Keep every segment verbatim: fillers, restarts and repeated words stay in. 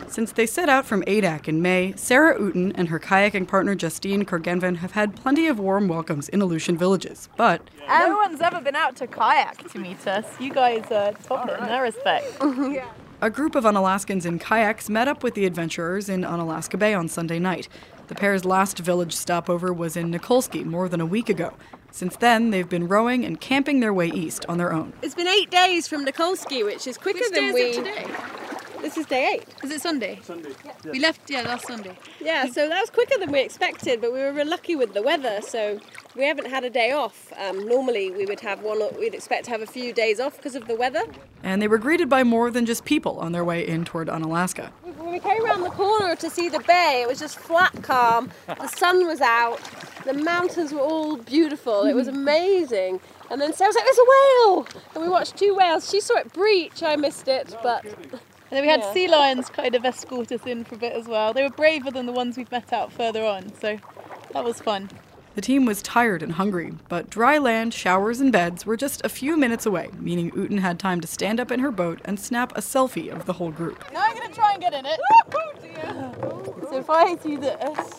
Since they set out from Adak in May, Sarah Uten and her kayaking partner Justine Kurgenven have had plenty of warm welcomes in Aleutian villages, but no one's ever been out to kayak to meet us. You guys are top it in that respect. Yeah. A group of Unalaskans in kayaks met up with the adventurers in Unalaska Bay on Sunday night. The pair's last village stopover was in Nikolsky more than a week ago. Since then, they've been rowing and camping their way east on their own. It's been eight days from Nikolsky, which is quicker Which than day we... is it today? This is day eight. Is it Sunday? Sunday. Yeah. We left, yeah, last Sunday. Yeah, so that was quicker than we expected, but we were lucky with the weather, so we haven't had a day off. Um, normally we would have one, we'd expect to have a few days off because of the weather. And they were greeted by more than just people on their way in toward Unalaska. When we came around the corner to see the bay, it was just flat calm, the sun was out, the mountains were all beautiful, it was amazing. And then Sarah was like, there's a whale! And we watched two whales. She saw it breach, I missed it, but... And then we had Yeah. sea lions kind of escort us in for a bit as well. They were braver than the ones we've met out further on, so that was fun. The team was tired and hungry, but dry land, showers, and beds were just a few minutes away, meaning Uten had time to stand up in her boat and snap a selfie of the whole group. Now I'm going to try and get in it. So if I do this...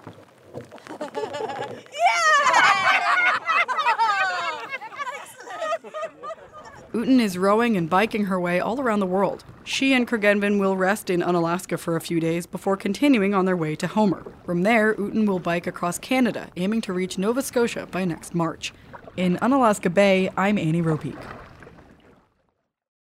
Uten is rowing and biking her way all around the world. She and Kurgenven will rest in Unalaska for a few days before continuing on their way to Homer. From there, Uten will bike across Canada, aiming to reach Nova Scotia by next March. In Unalaska Bay, I'm Annie Ropeek.